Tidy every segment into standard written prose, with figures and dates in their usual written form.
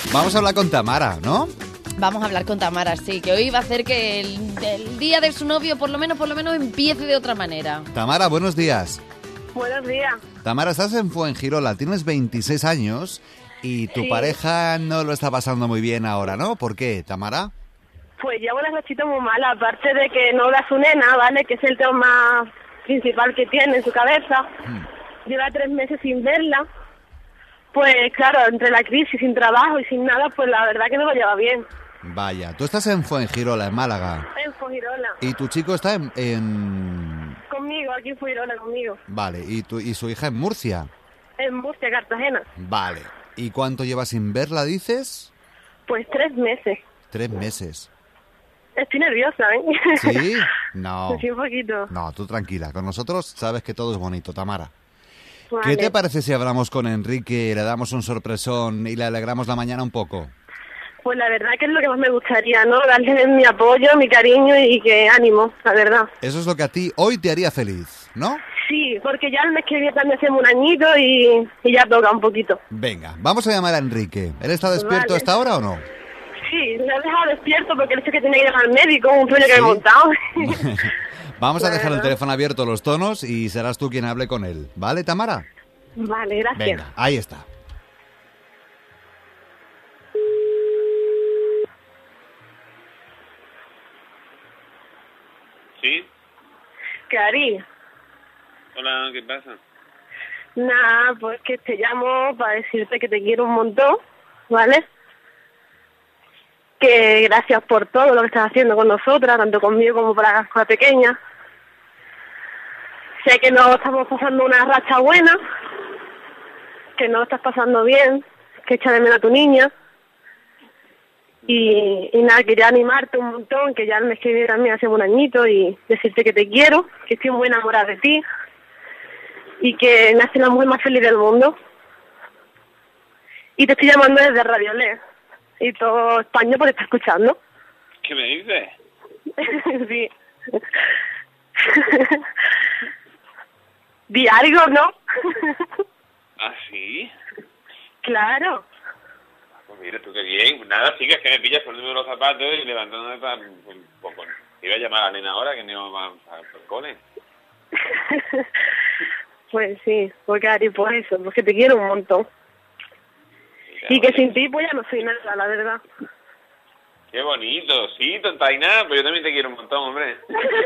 Vamos a hablar con Tamara, ¿no? Vamos a hablar con Tamara, sí, que hoy va a hacer que el día de su novio por lo menos empiece de otra manera. Tamara, buenos días. Buenos días. Tamara, estás en Fuengirola, tienes 26 años y tu pareja no lo está pasando muy bien ahora, ¿no? ¿Por qué, Tamara? Pues llevo una rachita muy mala, aparte de que no ve a su nena, ¿vale? Que es el tema más principal que tiene en su cabeza. Lleva 3 meses sin verla. Pues claro, entre la crisis, sin trabajo y sin nada, pues la verdad que no lo lleva bien. Vaya, tú estás en Fuengirola, en Málaga. En Fuengirola. Y tu chico está en... Conmigo, aquí en Fuengirola, conmigo. Vale, y su hija en Murcia. En Murcia, Cartagena. Vale. ¿Y cuánto llevas sin verla, dices? Pues 3 meses. 3 meses. Estoy nerviosa, ¿eh? ¿Sí? No. Sí, un poquito. No, tú tranquila. Con nosotros sabes que todo es bonito, Tamara. Vale. ¿Qué te parece si hablamos con Enrique, le damos un sorpresón y le alegramos la mañana un poco? Pues la verdad que es lo que más me gustaría, ¿no? Darle mi apoyo, mi cariño y que ánimo, la verdad. Eso es lo que a ti hoy te haría feliz, ¿no? Sí, porque ya el mes que viene también hacemos un añito y ya toca un poquito. Venga, vamos a llamar a Enrique. ¿Él está despierto Vale. hasta ahora o no? Sí, me ha dejado despierto porque él dice que tiene que ir al médico, un sueño que he montado. Vamos a dejar el Bueno. teléfono abierto los tonos y serás tú quien hable con él. ¿Vale, Tamara? Vale, gracias. Venga, ahí está. ¿Sí? ¿Qué harí? Hola, ¿qué pasa? Nada, pues que te llamo para decirte que te quiero un montón, ¿vale? Que gracias por todo lo que estás haciendo con nosotras, tanto conmigo como para la pequeña. Sé que no estamos pasando una racha buena, que no lo estás pasando bien, que echa de menos a tu niña. Y nada, quería animarte un montón, que ya el mes que viene también hacemos un añito y decirte que te quiero, que estoy muy enamorada de ti y que me hace la mujer más feliz del mundo. Y te estoy llamando desde Radio Le y todo España por estar escuchando. ¿Qué me dices? Sí. Di algo, ¿no? ¿Ah, sí? Claro. Pues mira, tú qué bien. Nada, sí, que es que me pillas poniéndome los zapatos y levantándome para... Pues, iba a llamar a la nena ahora que no va para el cole. Pues sí, porque Ari, por eso, porque te quiero un montón. Y que sin ti pues ya no soy nada, la verdad. Qué bonito, sí, tontaina, pero yo también te quiero un montón, hombre.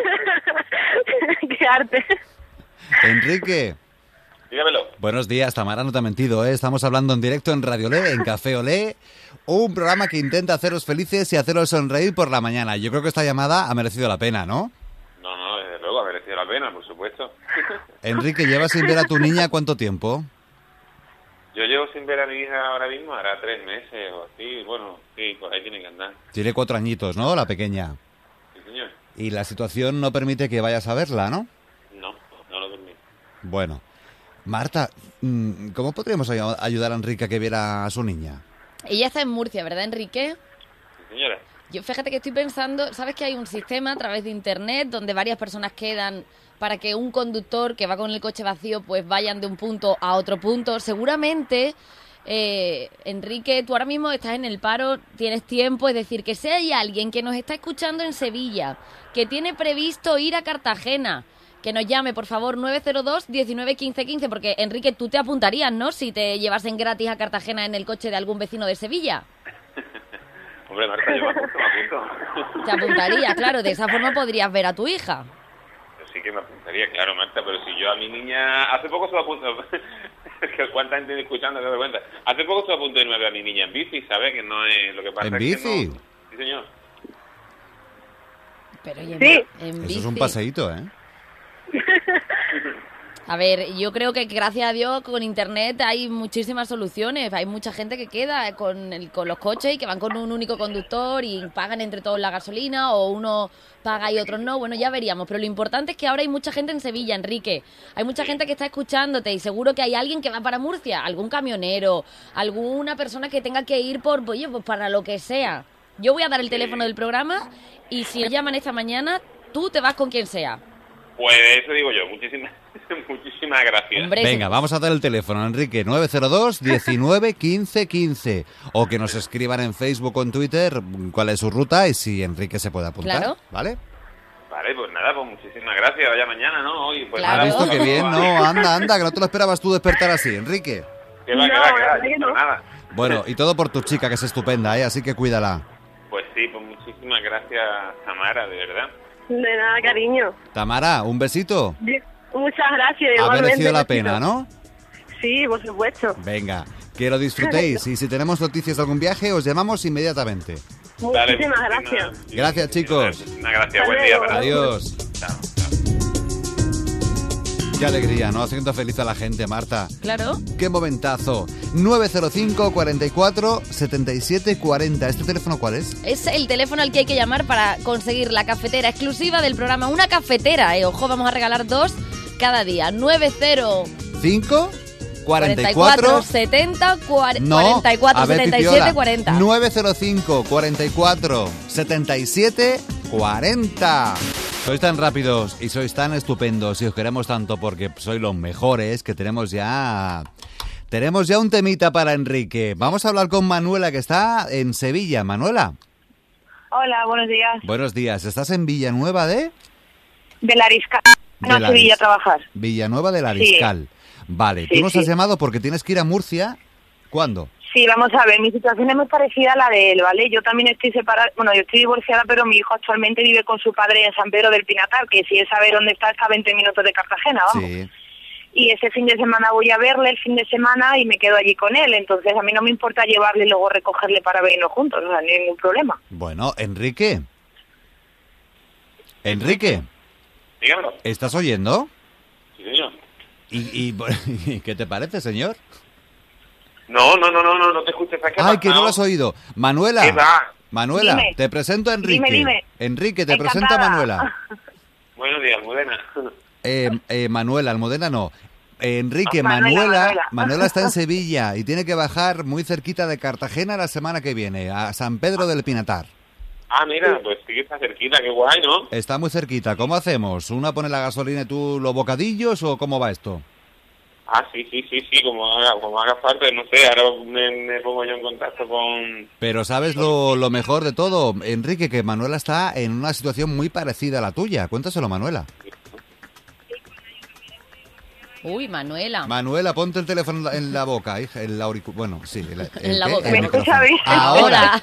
Qué arte. Enrique. Dígamelo. Buenos días, Tamara, no te ha mentido, ¿eh? Estamos hablando en directo en Radio Le, en Café Olé, un programa que intenta haceros felices y haceros sonreír por la mañana. Yo creo que esta llamada ha merecido la pena, ¿no? No, desde luego, ha merecido la pena, por supuesto. Enrique, ¿llevas sin ver a tu niña cuánto tiempo? Yo llevo sin ver a mi hija ahora mismo, hará 3 meses o así, bueno, sí, por ahí tiene que andar. Tiene 4 añitos, ¿no? La pequeña. Sí, señor. Y la situación no permite que vayas a verla, ¿no? No lo permito. Bueno. Marta, ¿cómo podríamos ayudar a Enrique a que viera a su niña? Ella está en Murcia, ¿verdad, Enrique? Sí, señora. Yo fíjate que estoy pensando, ¿sabes que hay un sistema a través de internet donde varias personas quedan para que un conductor que va con el coche vacío pues vayan de un punto a otro punto? Seguramente, Enrique, tú ahora mismo estás en el paro, tienes tiempo, es decir, que si hay alguien que nos está escuchando en Sevilla, que tiene previsto ir a Cartagena, que nos llame, por favor, 902 19 15 15, porque, Enrique, tú te apuntarías, ¿no?, si te llevasen gratis a Cartagena en el coche de algún vecino de Sevilla. Hombre, Marta, yo me apunto. Te apuntaría, claro, de esa forma podrías ver a tu hija. Sí que me apuntaría, claro, Marta, pero si yo a mi niña... Hace poco estuve a punto... ¿Cuánta gente me escuchando? ¿Te das cuenta? Hace poco estuve a punto de irme a ver a mi niña en bici, ¿sabes? Que no es... Lo que pasa ¿En es bici? que no... Sí, señor. Pero Sí. en Eso bici. es un paseíto, ¿eh? A ver, yo creo que gracias a Dios con internet hay muchísimas soluciones. Hay mucha gente que queda con los coches y que van con un único conductor y pagan entre todos la gasolina, o uno paga y otros no. Bueno, ya veríamos. Pero lo importante es que ahora hay mucha gente en Sevilla, Enrique. Hay mucha gente que está escuchándote y seguro que hay alguien que va para Murcia. Algún camionero, alguna persona que tenga que ir por, oye, pues para lo que sea. Yo voy a dar el teléfono del programa y si nos llaman esta mañana, tú te vas con quien sea. Pues eso digo yo, muchísimas gracias. Hombre, Venga, vamos a dar el teléfono, Enrique, 902 19 15 15. O que nos escriban en Facebook o en Twitter cuál es su ruta y si Enrique se puede apuntar, Claro. ¿vale? Vale, pues nada, pues muchísimas gracias. Vaya mañana, ¿no? Hoy, pues Claro. ¿Has nada, visto qué bien? No, anda, que no te lo esperabas tú despertar así, Enrique. Que va, No, que verdad que no. nada. Bueno, y todo por tu chica, que es estupenda, ¿eh? Así que cuídala. Pues sí, pues muchísimas gracias, Tamara, de verdad. De nada, cariño. Tamara, un besito. Muchas gracias, Ha igualmente. merecido la besito. pena, ¿no? Sí, por supuesto. Venga, que lo disfrutéis y si tenemos noticias de algún viaje os llamamos inmediatamente. Dale, Muchísimas gracias. Gracias, chicos. Muchísimas gracias, Hasta buen día luego. para Adiós. Chao. Qué alegría, ¿no? Haciendo feliz a la gente, Marta. Claro. Qué momentazo. 905 44 77 40. ¿Este teléfono cuál es? Es el teléfono al que hay que llamar para conseguir la cafetera exclusiva del programa. Una cafetera, ojo, vamos a regalar 2 cada día. 90 5 44 44 70 No, 44 a ver, 77 Pipiola. 40. 905 44 77 40. Sois tan rápidos y sois tan estupendos y os queremos tanto porque sois los mejores que tenemos ya un temita para Enrique. Vamos a hablar con Manuela, que está en Sevilla. Manuela, Hola, buenos días. buenos días. ¿Estás en Villanueva de? De la Arisca. No, De la Sevilla a Aris- trabajar. Villanueva del Ariscal. Vale, Sí, tú nos has sí. llamado porque tienes que ir a Murcia. ¿Cuándo? Sí, vamos a ver, mi situación es muy parecida a la de él, ¿vale? Yo también estoy separada, bueno, yo estoy divorciada, pero mi hijo actualmente vive con su padre en San Pedro del Pinatar, que si él sabe dónde está a 20 minutos de Cartagena, vamos. Sí. Y ese fin de semana voy a verle el fin de semana y me quedo allí con él, entonces a mí no me importa llevarle y luego recogerle para vernos juntos, o sea, no hay ningún problema. Bueno, Enrique. Enrique, Dígamelo. ¿estás oyendo? Sí, señor. ¿Y qué te parece, señor? No te escuches. ¿Qué ha Ay, que no pasado? lo has oído. Manuela. ¿Qué va? Manuela, Dime. te presento a Enrique. Dime. Enrique, te Encantada. presento a Manuela. Buenos días, Almudena. Manuela, Almudena no. Enrique, Manuela. Manuela está en Sevilla y tiene que bajar muy cerquita de Cartagena la semana que viene, a San Pedro del Pinatar. Ah, mira, pues sí que está cerquita, qué guay, ¿no? Está muy cerquita. ¿Cómo hacemos? ¿Una pone la gasolina y tú los bocadillos o cómo va esto? Ah, sí, como haga falta, no sé, ahora me pongo yo en contacto con... Pero ¿sabes lo mejor de todo, Enrique? Que Manuela está en una situación muy parecida a la tuya. Cuéntaselo, Manuela. Uy, Manuela. Manuela, ponte el teléfono en la boca, hija, bueno, sí. En la ¿qué? boca. El ¿Me micrófono. escucha bien? Ahora.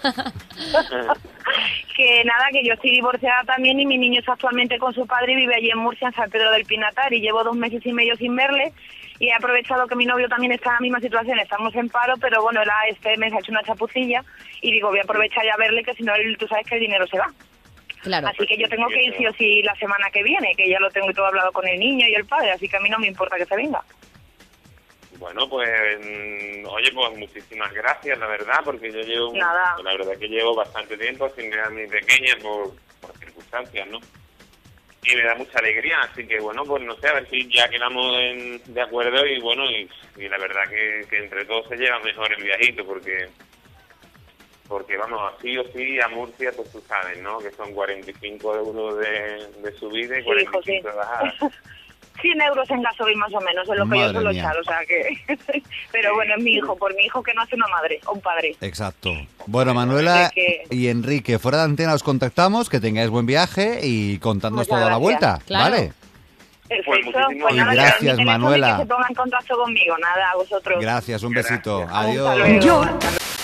Que nada, que yo estoy divorciada también y mi niño está actualmente con su padre y vive allí en Murcia, en San Pedro del Pinatar, y llevo 2 meses y medio sin verle y he aprovechado que mi novio también está en la misma situación, estamos en paro, pero bueno, él este mes ha hecho una chapucilla y digo, voy a aprovechar ya a verle, que si no, tú sabes que el dinero se va. Claro. Así que yo tengo que ir sí o sí la semana que viene, que ya lo tengo y todo hablado con el niño y el padre, así que a mí no me importa que se venga. Bueno, pues, oye, pues muchísimas gracias, la verdad, porque yo llevo, Nada. la verdad que llevo bastante tiempo sin ver a mi pequeña por circunstancias, ¿no? Y me da mucha alegría, así que bueno, pues no sé, a ver si ya quedamos de acuerdo y bueno, y la verdad que entre todos se lleva mejor el viajito, porque vamos, así o sí a Murcia, pues tú sabes, ¿no? Que son 45 euros de subida y Sí, hijo, 45 sí. de bajada. 100 euros en gasoil más o menos, es lo que Madre yo suelo mía. echar, o sea que... Pero bueno, es mi hijo, por mi hijo que no hace una madre o un padre. Exacto. Bueno, Manuela Así que- y Enrique, fuera de antena os contactamos, que tengáis buen viaje y contadnos Muchas toda la gracias. vuelta, Claro. ¿vale? Perfecto, muchísimas pues nada, gracias, mi teléfono y Manuela. que se ponga en contacto conmigo, nada, a vosotros. Gracias, un besito. Gracias. Adiós. Hasta luego.